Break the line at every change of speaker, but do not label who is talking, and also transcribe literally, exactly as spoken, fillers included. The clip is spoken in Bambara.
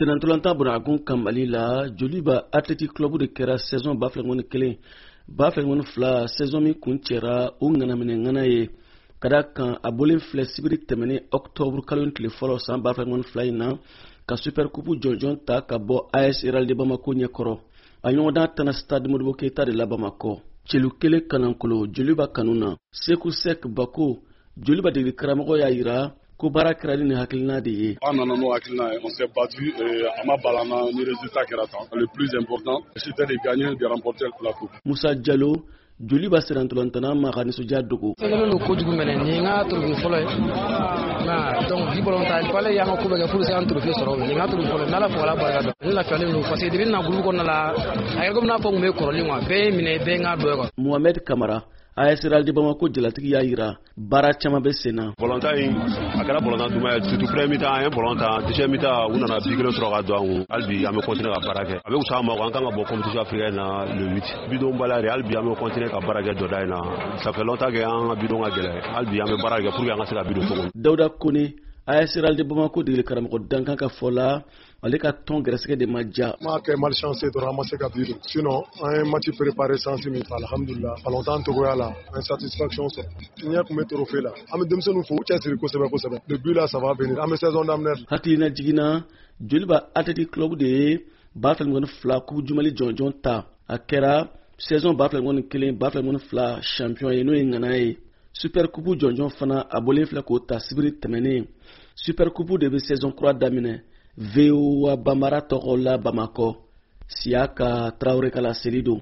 Tenantolanta Buragun Kambali la Joliba Athletic Club de kɛra saison ba fila ŋɔni kelen ba fila ŋɔni fila saison min kun cɛra o ŋanaminɛ ŋana ye ka da kan a bɔlen filɛ sibiri tɛmɛnen octobre kalo tile fɔlɔ san ba fila ŋɔni fila in na ka super coupe jɔnjɔn ta ka bɔ A S Real de Bamako ɲɛkɔrɔ a ɲɔgɔndan tana stade Modibo Keita de la Bamako celu kelen kanankolo Joliba kanu na Seku Sek Bako Joliba degeli karamɔgɔ y'a yira ko baara kɛra ni hakilina de ye.
An nana n'o hakilina ye, on s'est battu et a ma balana ni résultat kɛra tan. Le plus important c'était de gagner, de remporter la coupe.
Musa Diallo Joliba serantolantana ma ka nisɔndiya dogo.
Fɛn do kojugu mɛnɛ ni ŋa trophée fɔlɔ ye. Na donc bi bolon ta il fallait y'an ka ko bɛ kɛ pour se an trophée sɔrɔ ni ŋa trophée fɔlɔ n'ala fɔ ala barika dɔn. Ni lafiyalen don parce que depuis na groupe kɔnɔna la a yɛrɛ ko n'a fɔ kun bɛ kɔrɔlen quoi bɛɛ minɛ bɛɛ ŋa dɔ quoi.
Mohamed Kamara A S Real de Bamako jalatigi y'a yira baara caman bɛ sen na.
Volontaire in a kɛra volontaire duman ye surtout premier mi-temps an ye volontaire deuxième mi-temps u nana bi kelen sɔrɔ ka don an kun hali bi an bɛ continuer ka baara kɛ a bɛ wusa an ma an kan ka bɔ compétition africaine na le huit bidon bala de hali bi an bɛ continuer ka baara kɛ dɔda in na ça fait longtemps que an ka bidon ka gɛlɛn hali bi an bɛ baara kɛ pour que an ka se ka bidon cogo.
Dawuda Kone A S Real de Bamako degeli karamɔgɔ dankan ka fɔ la ale ka tɔn gɛrɛsɛgɛ de ma ja.
Ma kɛ malchance dɔrɔn an ma se ka bidon sinon an ye match préparé sans min fɛ alhamdulillah balontan togoya la an ye satisfaction sɔrɔ ɲɛ kun bɛ trophée la an bɛ denmisɛnninw fo u cɛsiri kosɛbɛ kosɛbɛ le but là ça va venir an bɛ saison daminɛ.
Hakilina jiginna Joliba Athletic Club de ye ba fila ŋɔni fila coupe jumali jɔnjɔn ta a kɛra saison ba fila ŋɔni kelen ba fila ŋɔni fila champion ye n'o ye ŋana ye super coupe jɔnjɔn fana a bɔlen filɛ k'o ta sibiri tɛmɛnen super coupe de bɛ saison kura daminɛ V O A Bambara tɔgɔ la Bamakɔ Siaka Traoré Kala Selido